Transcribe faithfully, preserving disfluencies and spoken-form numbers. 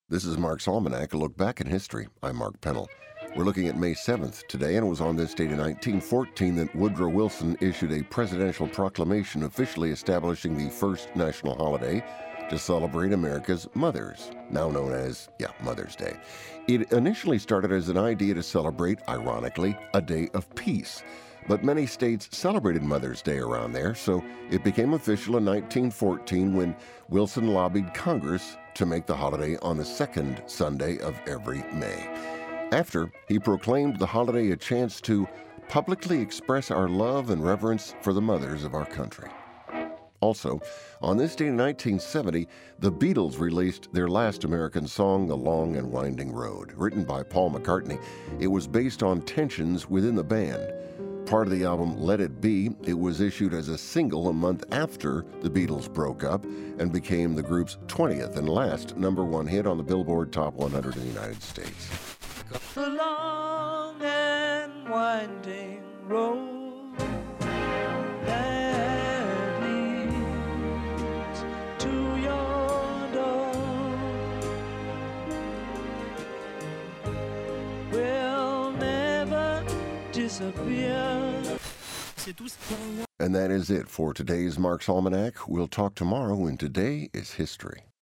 This is Mark's Almanac, a look back in history. I'm Mark Pennell. We're looking at May seventh today, and it was on this date in nineteen fourteen that Woodrow Wilson issued a presidential proclamation officially establishing the first national holiday to celebrate America's mothers, now known as, yeah, Mother's Day. It initially started as an idea to celebrate, ironically, a day of peace. But many states celebrated Mother's Day around there, so it became official in nineteen fourteen when Wilson lobbied Congress to make the holiday on the second Sunday of every May. After, he proclaimed the holiday a chance to publicly express our love and reverence for the mothers of our country. Also, on this day in nineteen seventy, the Beatles released their last American song, The Long and Winding Road. Written by Paul McCartney, it was based on tensions within the band. Part of the album, Let It Be, it was issued as a single a month after the Beatles broke up and became the group's twentieth and last number one hit on the Billboard Top one hundred in the United States. The long and winding road that leads to your door will never disappear. And that is it for today's Mark's Almanac. We'll talk tomorrow when Today is History.